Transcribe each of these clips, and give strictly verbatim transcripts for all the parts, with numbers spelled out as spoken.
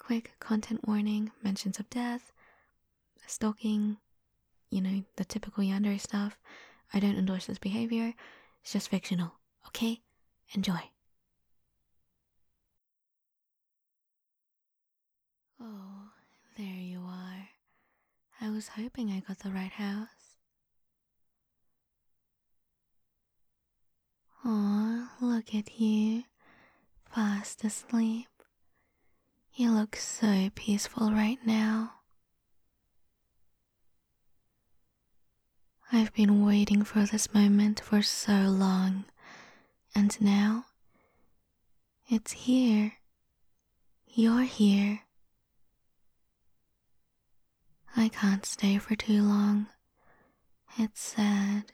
quick content warning, mentions of death, stalking, you know, the typical yandere stuff. I don't endorse this behavior. It's just fictional, okay? Enjoy. Oh, there you are. I was hoping I got the right house. Aw, look at you, fast asleep. You look so peaceful right now. I've been waiting for this moment for so long, and now it's here. You're here. I can't stay for too long. It's sad.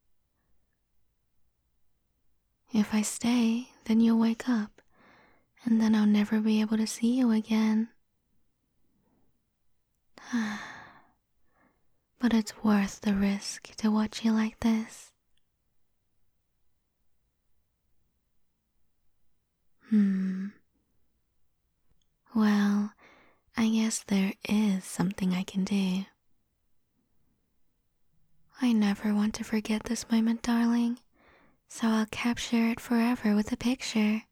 If I stay, then you'll wake up, and then I'll never be able to see you again. But it's worth the risk to watch you like this. Hmm. Well, I guess there is something I can do. I never want to forget this moment, darling, so I'll capture it forever with a picture.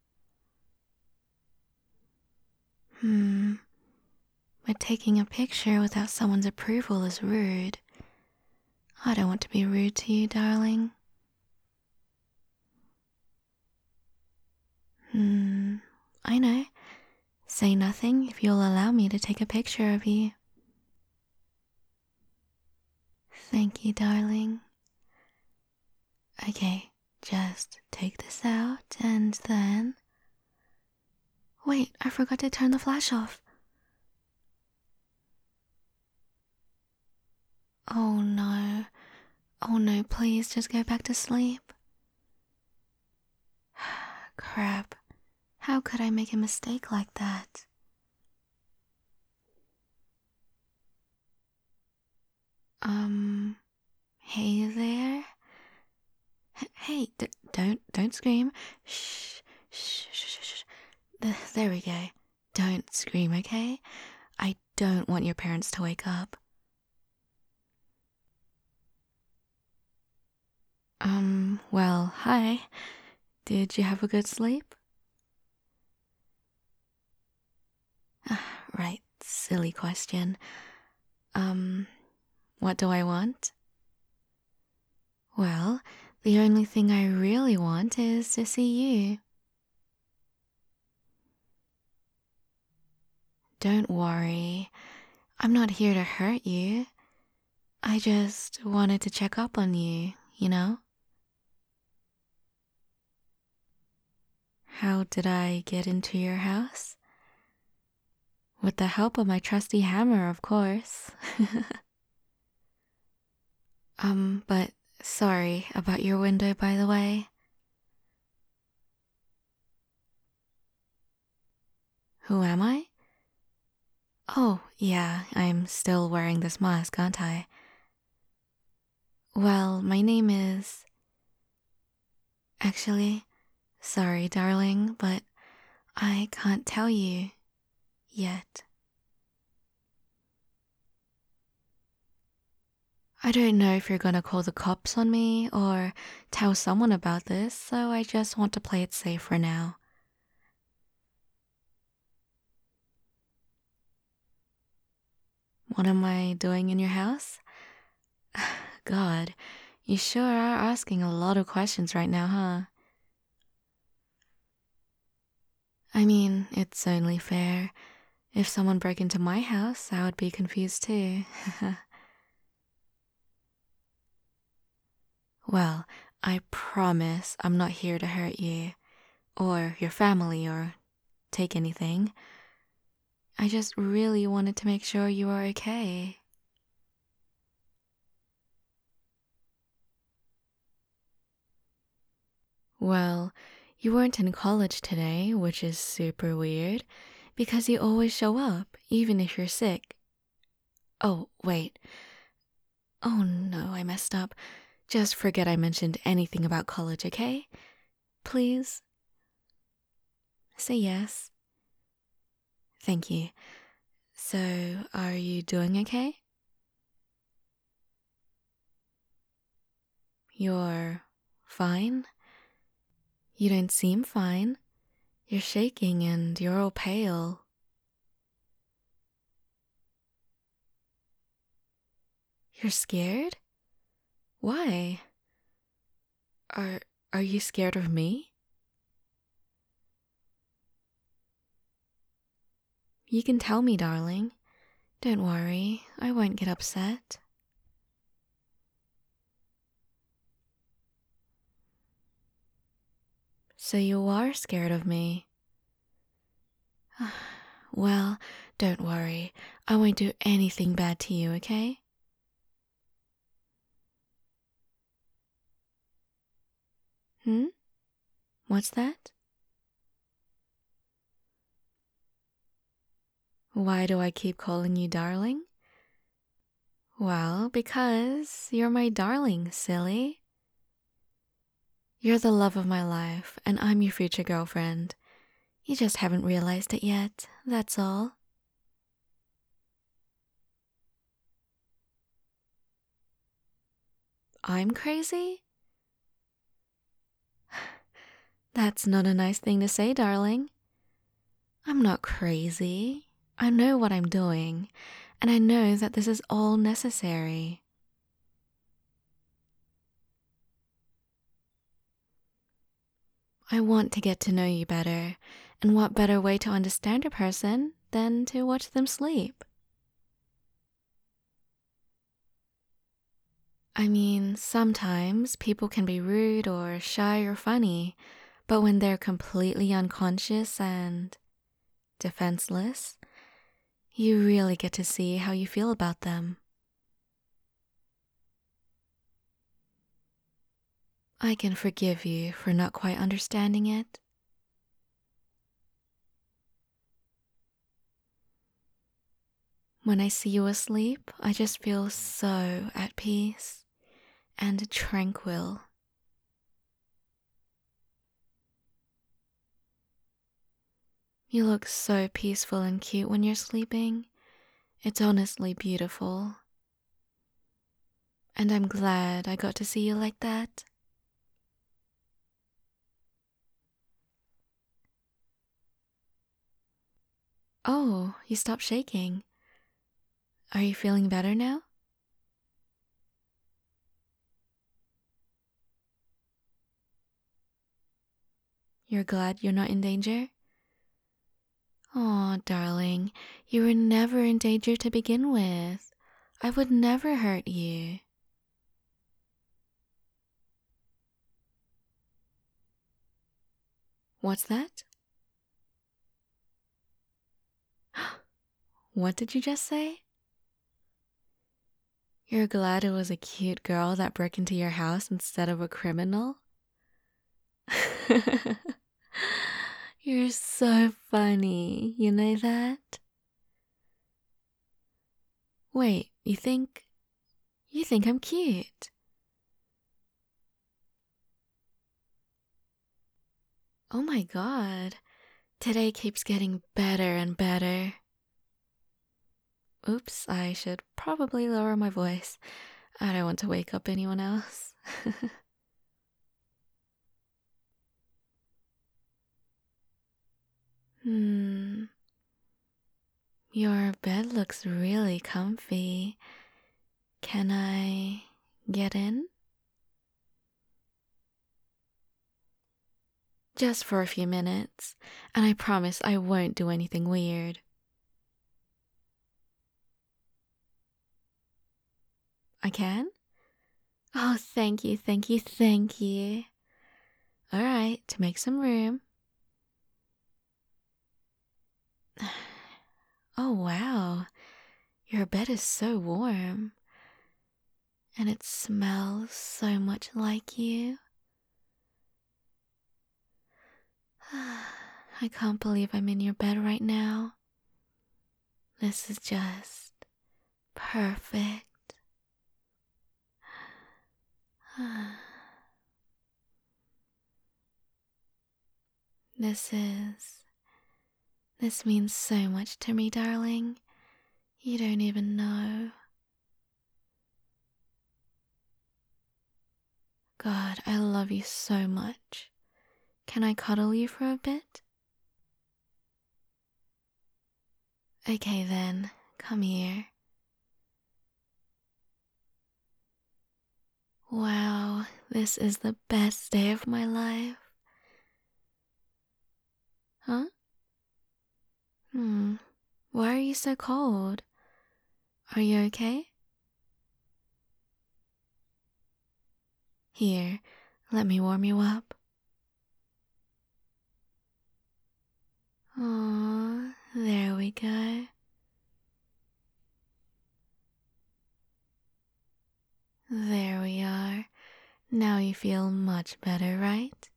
Hmm. But taking a picture without someone's approval is rude. I don't want to be rude to you, darling. Hmm. I know. Say nothing if you'll allow me to take a picture of you. Thank you, darling. Okay, just take this out and then... Wait, I forgot to turn the flash off. Oh no. Oh no, please just go back to sleep. Crap. How could I make a mistake like that? Um, hey there? H- hey, d- don't, don't scream. Shh, shh, shh, shh, shh. Th- there we go. Don't scream, okay? I don't want your parents to wake up. Um, well, hi. Did you have a good sleep? Ah, right, silly question. Um, what do I want? Well, the only thing I really want is to see you. Don't worry, I'm not here to hurt you. I just wanted to check up on you, you know? How did I get into your house? With the help of my trusty hammer, of course. um, but sorry about your window, by the way. Who am I? Oh, yeah, I'm still wearing this mask, aren't I? Well, my name is... Actually, sorry, darling, but I can't tell you yet. I don't know if you're gonna call the cops on me or tell someone about this, so I just want to play it safe for now. What am I doing in your house? God, you sure are asking a lot of questions right now, huh? I mean, it's only fair. If someone broke into my house, I would be confused too. Well, I promise I'm not here to hurt you, or your family, or take anything. I just really wanted to make sure you are okay. Well, you weren't in college today, which is super weird, because you always show up, even if you're sick. Oh, wait. Oh no, I messed up. Just forget I mentioned anything about college, okay? Please? Say yes. thank you. So, are you doing okay? You're fine? You don't seem fine. You're shaking and you're all pale. You're scared? Why? Are are you scared of me? You can tell me, darling. Don't worry, I won't get upset. So you are scared of me? Well, don't worry. I won't do anything bad to you, okay? Hmm? What's that? Why do I keep calling you darling? Well, because you're my darling, silly. You're the love of my life, and I'm your future girlfriend. You just haven't realized it yet, that's all. I'm crazy? That's not a nice thing to say, darling. I'm not crazy. I know what I'm doing, and I know that this is all necessary. I want to get to know you better, and what better way to understand a person than to watch them sleep? I mean, sometimes people can be rude or shy or funny, but when they're completely unconscious and defenseless, you really get to see how you feel about them. I can forgive you for not quite understanding it. When I see you asleep, I just feel so at peace and tranquil. You look so peaceful and cute when you're sleeping. It's honestly beautiful. And I'm glad I got to see you like that. Oh, you stopped shaking. Are you feeling better now? You're glad you're not in danger? Aw, darling, you were never in danger to begin with. I would never hurt you. What's that? What did you just say? You're glad it was a cute girl that broke into your house instead of a criminal? You're so funny, you know that? Wait, you think... you think I'm cute? Oh my god, today keeps getting better and better. Oops, I should probably lower my voice. I don't want to wake up anyone else. Hmm. Your bed looks really comfy. Can I get in? Just for a few minutes, and I promise I won't do anything weird. I can? Oh, thank you, thank you, thank you. All right, to make some room. Oh, wow. Your bed is so warm. And it smells so much like you. I can't believe I'm in your bed right now. This is just perfect. This is This means so much to me, darling. You don't even know. God, I love you so much. Can I cuddle you for a bit? Okay then, come here. Wow, this is the best day of my life. Huh? Hmm, why are you so cold? Are you okay? Here, let me warm you up. Aww, there we go. There we are. Now you feel much better, right?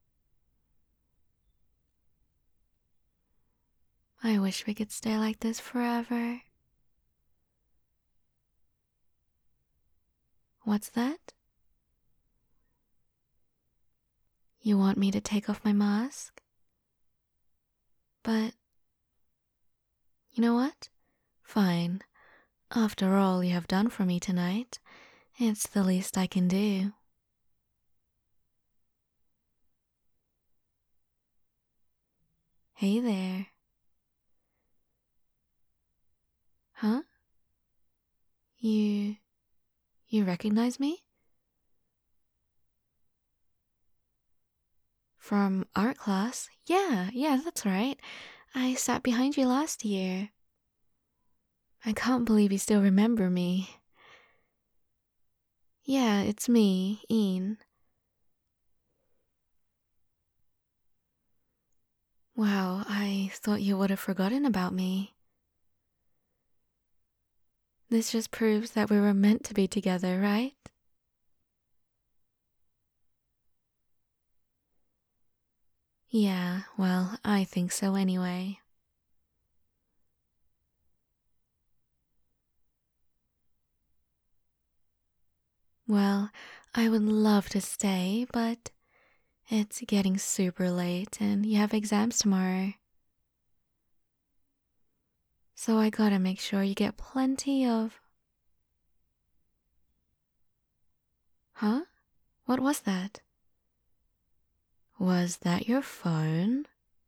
I wish we could stay like this forever. What's that? You want me to take off my mask? But, you know what? Fine. After all you have done for me tonight, it's the least I can do. Hey there. Huh? You... you recognize me? From art class? Yeah, yeah, that's right. I sat behind you last year. I can't believe you still remember me. Yeah, it's me, Ian. Wow, I thought you would have forgotten about me. This just proves that we were meant to be together, right? Yeah, well, I think so anyway. Well, I would love to stay, but it's getting super late and you have exams tomorrow. So I gotta make sure you get plenty of... Huh? What was that? Was that your phone?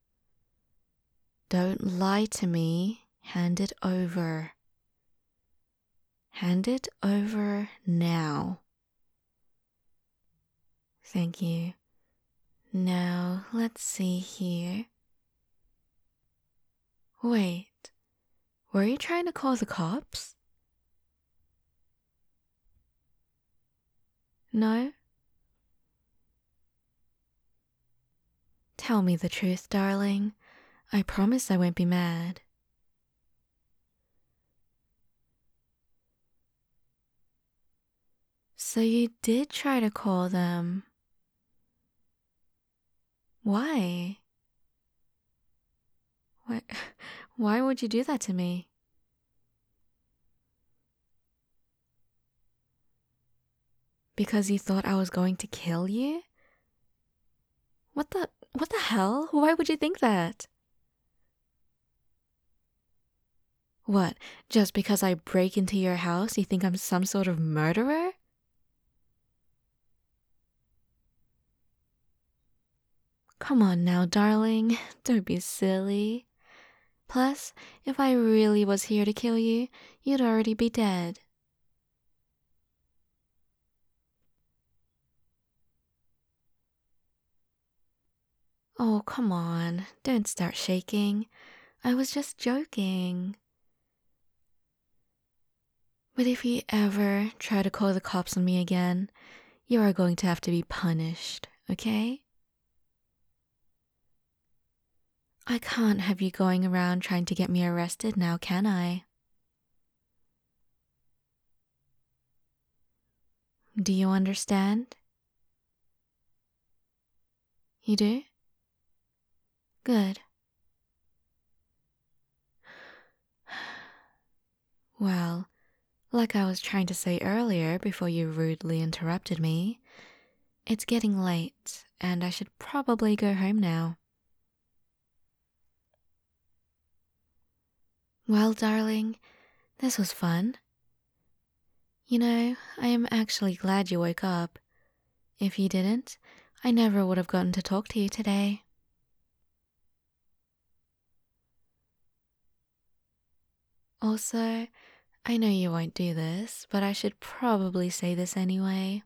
Don't lie to me. Hand it over. Hand it over now. Thank you. Now, let's see here. Wait, were you trying to call the cops? No? Tell me the truth, darling. I promise I won't be mad. So you did try to call them. Why? Why, why would you do that to me? Because you thought I was going to kill you? What the, what the hell? Why would you think that? What, just because I break into your house, you think I'm some sort of murderer? Come on now, darling, don't be silly. Plus, if I really was here to kill you, you'd already be dead. Oh, come on, don't start shaking. I was just joking. But if you ever try to call the cops on me again, you are going to have to be punished, okay? I can't have you going around trying to get me arrested now, can I? Do you understand? You do? Good. Well, like I was trying to say earlier before you rudely interrupted me, it's getting late and I should probably go home now. Well, darling, this was fun. You know, I am actually glad you woke up. If you didn't, I never would have gotten to talk to you today. Also, I know you won't do this, but I should probably say this anyway.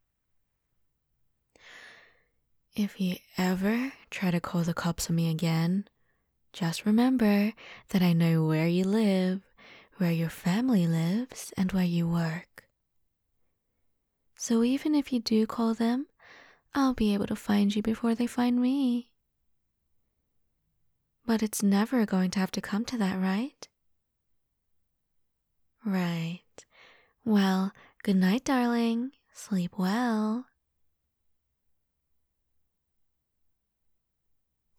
If you ever try to call the cops on me again, just remember that I know where you live, where your family lives, and where you work. So even if you do call them, I'll be able to find you before they find me. But it's never going to have to come to that, right? Right. Well, good night, darling. Sleep well.